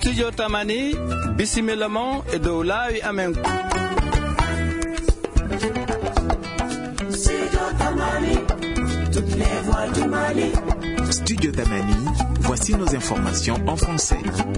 Studio Tamani, Bissimilamo et Doulaï Amen. Studio Tamani, toutes les voix du Mali. Studio Tamani, voici nos informations en français.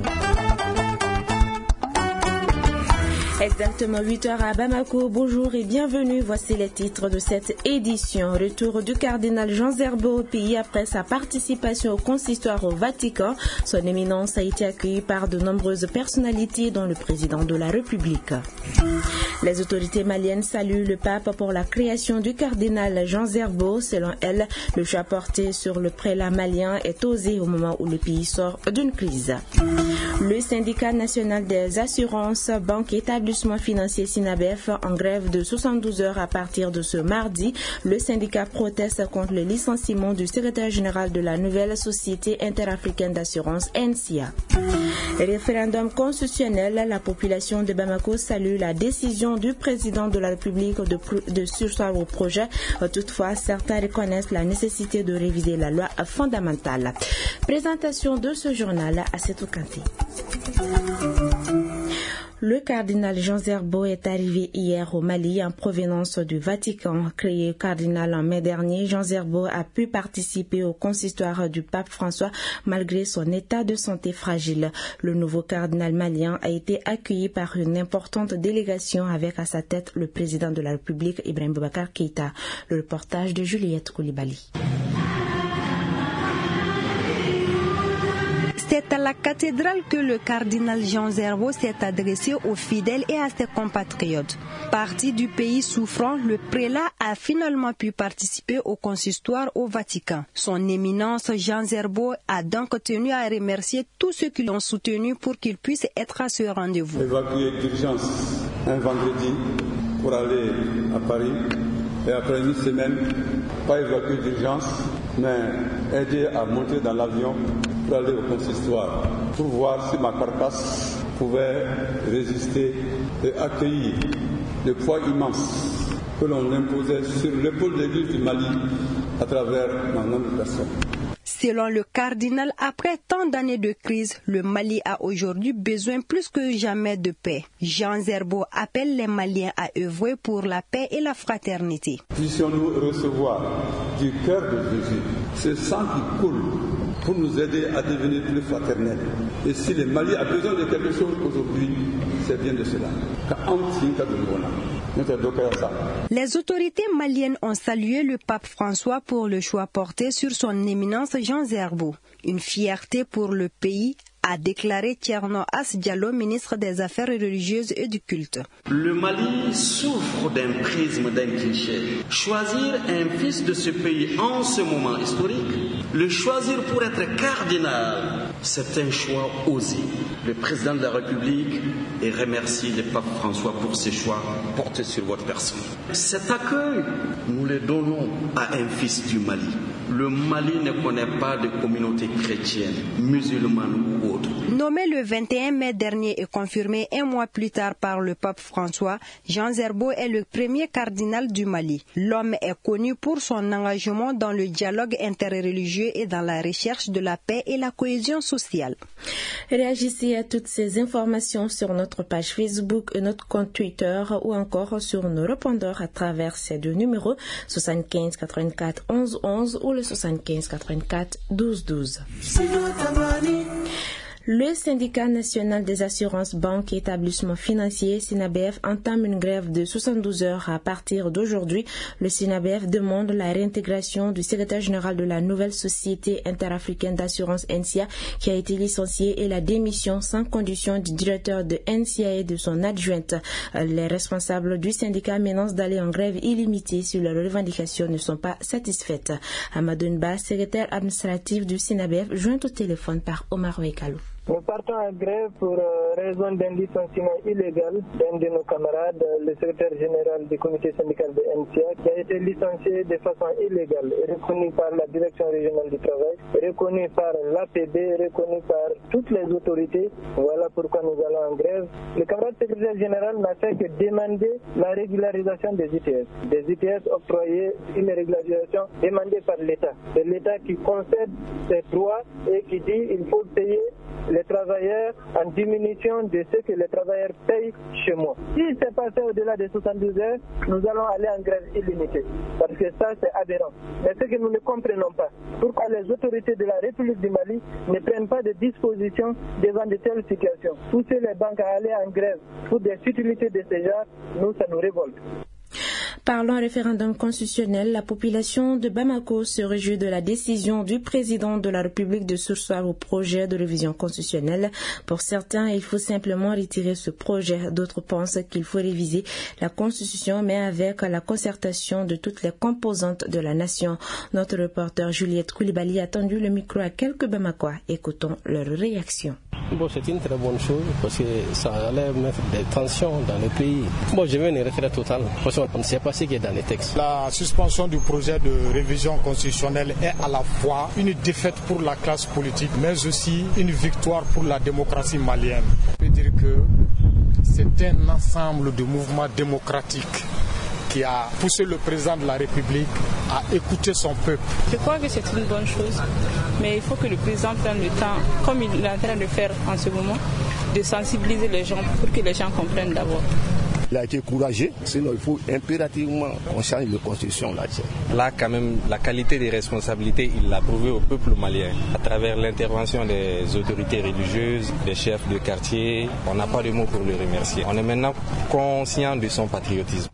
Exactement 8h à Bamako. Bonjour et bienvenue. Voici les titres de cette édition. Retour du cardinal Jean Zerbo au pays après sa participation au consistoire au Vatican. Son éminence a été accueillie par de nombreuses personnalités dont le président de la République. Les autorités maliennes saluent le pape pour la création du cardinal Jean Zerbo. Selon elle, le choix porté sur le prélat malien est osé au moment où le pays sort d'une crise. Le syndicat national des assurances, banques et établissements financiers SINABEF en grève de 72 heures à partir de ce mardi. Le syndicat proteste contre le licenciement du secrétaire général de la nouvelle société interafricaine d'assurance NCA. Référendum constitutionnel, la population de Bamako salue la décision du président de la République de surseoir au projet. Toutefois, certains reconnaissent la nécessité de réviser la loi fondamentale. Présentation de ce journal à Setou Kanté. Le cardinal Jean Zerbo est arrivé hier au Mali en provenance du Vatican. Créé cardinal en mai dernier, Jean Zerbo a pu participer au consistoire du pape François malgré son état de santé fragile. Le nouveau cardinal malien a été accueilli par une importante délégation avec à sa tête le président de la République Ibrahim Boubacar Keïta. Le reportage de Juliette Koulibaly. C'est à la cathédrale que le cardinal Jean Zerbo s'est adressé aux fidèles et à ses compatriotes. Parti du pays souffrant, le prélat a finalement pu participer au consistoire au Vatican. Son éminence Jean Zerbo a donc tenu à remercier tous ceux qui l'ont soutenu pour qu'il puisse être à ce rendez-vous. Évacué d'urgence un vendredi pour aller à Paris et après une semaine, pas évacué d'urgence, mais aidé à monter dans l'avion pour aller au consistoire, pour voir si ma carcasse pouvait résister et accueillir le poids immense que l'on imposait sur l'épaule de l'Église du Mali à travers ma noble personne. Selon le cardinal, après tant d'années de crise, le Mali a aujourd'hui besoin plus que jamais de paix. Jean Zerbo appelle les Maliens à œuvrer pour la paix et la fraternité. Puissions-nous recevoir du cœur de Jésus ce sang qui coule pour nous aider à devenir plus fraternels. Et si le Mali a besoin de quelque chose aujourd'hui, c'est bien de cela. Les autorités maliennes ont salué le pape François pour le choix porté sur son éminence Jean Zerbo. Une fierté pour le pays, a déclaré Thierno As Diallo, ministre des Affaires religieuses et du culte. Le Mali souffre d'un prisme d'un cliché. Choisir un fils de ce pays en ce moment historique, le choisir pour être cardinal, c'est un choix osé. Le président de la République et remercie le pape François pour ce choix porté sur votre personne. Cet accueil, nous le donnons à un fils du Mali. Le Mali ne connaît pas de communauté chrétienne, musulmane ou autre. Nommé le 21 mai dernier et confirmé un mois plus tard par le pape François, Jean Zerbo est le premier cardinal du Mali. L'homme est connu pour son engagement dans le dialogue interreligieux et dans la recherche de la paix et la cohésion sociale. Réagissez à toutes ces informations sur notre page Facebook et notre compte Twitter ou encore sur nos répondeurs à travers ces deux numéros 75 84 11 11 ou le 75 84 12 12. Le syndicat national des assurances, banques et établissements financiers, SINABEF, entame une grève de 72 heures à partir d'aujourd'hui. Le SINABEF demande la réintégration du secrétaire général de la nouvelle société interafricaine d'assurance NCA qui a été licencié et la démission sans condition du directeur de NCA et de son adjointe. Les responsables du syndicat menacent d'aller en grève illimitée si leurs revendications ne sont pas satisfaites. Amadou Nba, secrétaire administratif du SINABEF, joint au téléphone par Omar Ouekalou. Nous partons en grève pour raison d'un licenciement illégal d'un de nos camarades, le secrétaire général du comité syndical de NCA, qui a été licencié de façon illégale, reconnu par la direction régionale du travail, reconnu par l'APB, reconnu par toutes les autorités. Voilà pourquoi nous allons en grève. Le camarade secrétaire général n'a fait que demander la régularisation des ITS. Des ITS octroyés, une régularisation demandée par l'État. C'est l'État qui concède ses droits et qui dit qu'il faut payer les travailleurs en diminution de ce que les travailleurs payent chez moi. Si c'est passé au-delà de 72 heures, nous allons aller en grève illimitée. Parce que ça, c'est aberrant. Mais ce que nous ne comprenons pas, pourquoi les autorités de la République du Mali ne prennent pas de dispositions devant de telles situations. Pousser les banques à aller en grève pour des futilités de ce genre, nous, ça nous révolte. Parlant référendum constitutionnel, la population de Bamako se réjouit de la décision du président de la République de surseoir au projet de révision constitutionnelle. Pour certains, il faut simplement retirer ce projet. D'autres pensent qu'il faut réviser la Constitution, mais avec la concertation de toutes les composantes de la nation. Notre reporter Juliette Koulibaly a tendu le micro à quelques Bamakois. Écoutons leur réaction. Bon, c'est une très bonne chose parce que ça allait mettre des tensions dans le pays. Bon, je veux une retraite totale parce qu'on ne sait pas ce qui est dans les textes. La suspension du projet de révision constitutionnelle est à la fois une défaite pour la classe politique, mais aussi une victoire pour la démocratie malienne. Je peux dire que c'est un ensemble de mouvements démocratiques qui a poussé le président de la République à écouter son peuple. Je crois que c'est une bonne chose, mais il faut que le président prenne le temps, comme il est en train de faire en ce moment, de sensibiliser les gens pour que les gens comprennent d'abord. Il a été courageux, sinon il faut impérativement qu'on change de constitution là. Là, quand même, la qualité des responsabilités, il l'a prouvé au peuple malien. À travers l'intervention des autorités religieuses, des chefs de quartier, on n'a pas de mots pour le remercier. On est maintenant conscient de son patriotisme.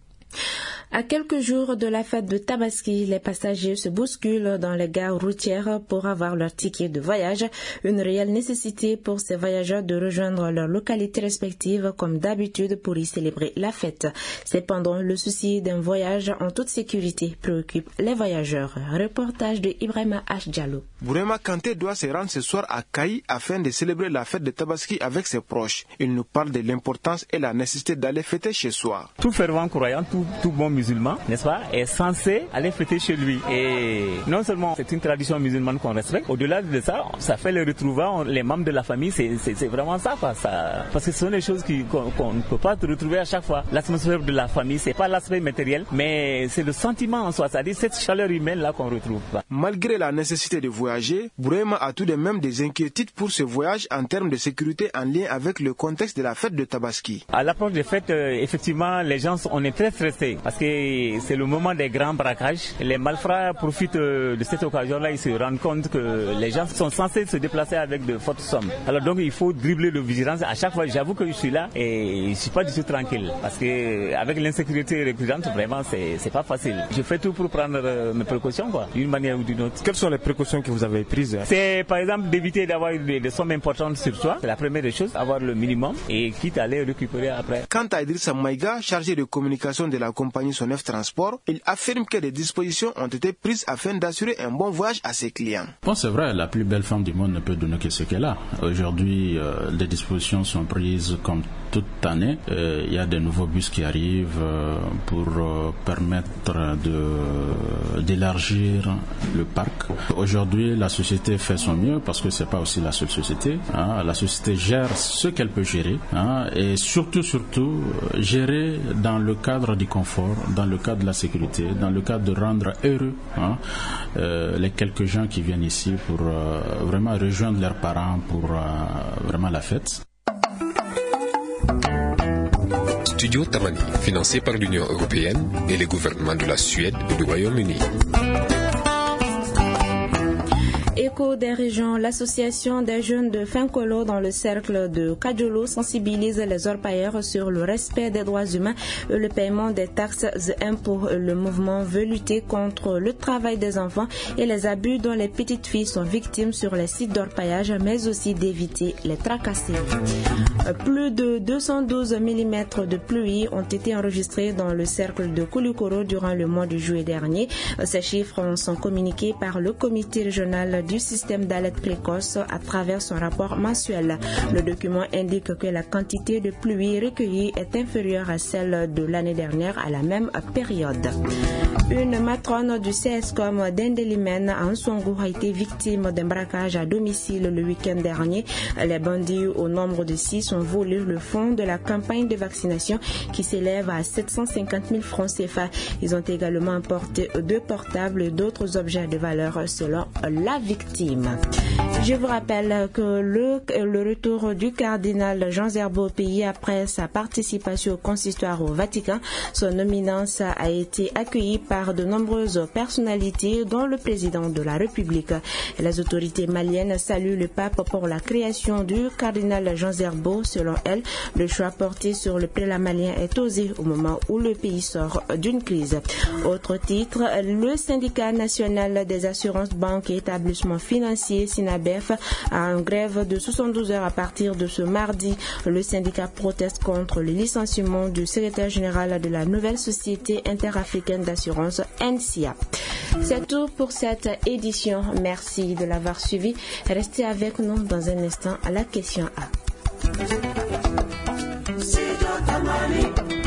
À quelques jours de la fête de Tabaski, les passagers se bousculent dans les gares routières pour avoir leur ticket de voyage. Une réelle nécessité pour ces voyageurs de rejoindre leurs localités respectives comme d'habitude pour y célébrer la fête. Cependant, le souci d'un voyage en toute sécurité préoccupe les voyageurs. Reportage de Ibrahima H. Diallo. Bourema Kanté doit se rendre ce soir à Kayi afin de célébrer la fête de Tabaski avec ses proches. Il nous parle de l'importance et la nécessité d'aller fêter chez soi. Tout fervent croyant, tout bon musulman, n'est-ce pas, est censé aller fêter chez lui. Et non seulement c'est une tradition musulmane qu'on respecte, au-delà de ça, ça fait les retrouvailles, les membres de la famille, c'est vraiment ça, quoi. Parce que ce sont des choses qu'on ne peut pas retrouver à chaque fois. L'atmosphère de la famille, c'est pas l'aspect matériel, mais c'est le sentiment en soi, c'est-à-dire cette chaleur humaine là qu'on retrouve. Malgré la nécessité de voyager, Bourema a tout de même des inquiétudes pour ce voyage en termes de sécurité en lien avec le contexte de la fête de Tabaski. À l'approche des fêtes, effectivement, les gens, on est très stressés parce que c'est le moment des grands braquages. Les malfrats profitent de cette occasion-là, ils se rendent compte que les gens sont censés se déplacer avec de fortes sommes. Alors donc il faut dribbler de vigilance. À chaque fois, j'avoue que je suis là et je suis pas du tout tranquille parce que avec l'insécurité récurrente, vraiment, c'est pas facile. Je fais tout pour prendre mes précautions, quoi, d'une manière ou d'une autre. Quelles sont les précautions que vous avez prises? C'est par exemple d'éviter d'avoir des sommes importantes sur soi. C'est la première des choses, avoir le minimum et quitte à les récupérer après. Quant à Idrissa Maïga, chargé de communication de la compagnie Sonef Transport, il affirme que des dispositions ont été prises afin d'assurer un bon voyage à ses clients. Bon, c'est vrai, la plus belle femme du monde ne peut donner que ce qu'elle a. Aujourd'hui, les dispositions sont prises comme toute année. Il y a de nouveaux bus qui arrivent pour permettre d'élargir le parc. Aujourd'hui, la société fait son mieux parce que c'est pas aussi la seule société. La société gère ce qu'elle peut gérer et surtout gérer dans le cadre du confort, dans le cadre de la sécurité, dans le cadre de rendre heureux les quelques gens qui viennent ici pour vraiment rejoindre leurs parents pour vraiment la fête. Studio Tamani, financé par l'Union européenne et les gouvernements de la Suède et du Royaume-Uni. Écho des régions, l'association des jeunes de Finkolo dans le cercle de Kadjolo sensibilise les orpailleurs sur le respect des droits humains et le paiement des taxes et impôts. Le mouvement veut lutter contre le travail des enfants et les abus dont les petites filles sont victimes sur les sites d'orpaillage, mais aussi d'éviter les tracasseries. Plus de 212 mm de pluie ont été enregistrés dans le cercle de Koulikoro durant le mois de juillet dernier. Ces chiffres sont communiqués par le comité régional du système d'alerte précoce à travers son rapport mensuel. Le document indique que la quantité de pluie recueillie est inférieure à celle de l'année dernière à la même période. Une matrone du CSCOM d'Indelimène à Nsongo a été victime d'un braquage à domicile le week-end dernier. Les bandits au nombre de 6 ont volé le fonds de la campagne de vaccination qui s'élève à 750 000 francs CFA. Ils ont également emporté 2 portables et d'autres objets de valeur selon la vie. victimes. Je vous rappelle que le retour du cardinal Jean Zerbo au pays après sa participation au consistoire au Vatican, son éminence a été accueillie par de nombreuses personnalités, dont le président de la République. Les autorités maliennes saluent le pape pour la création du cardinal Jean Zerbo. Selon elle, le choix porté sur le prélat malien est osé au moment où le pays sort d'une crise. Autre titre, le syndicat national des assurances banques et établissements financiers SINABEF a une grève de 72 heures à partir de ce mardi. Le syndicat proteste contre le licenciement du secrétaire général de la nouvelle société interafricaine d'assurance NCA. C'est tout pour cette édition. Merci de l'avoir suivi. Restez avec nous dans un instant à la question A.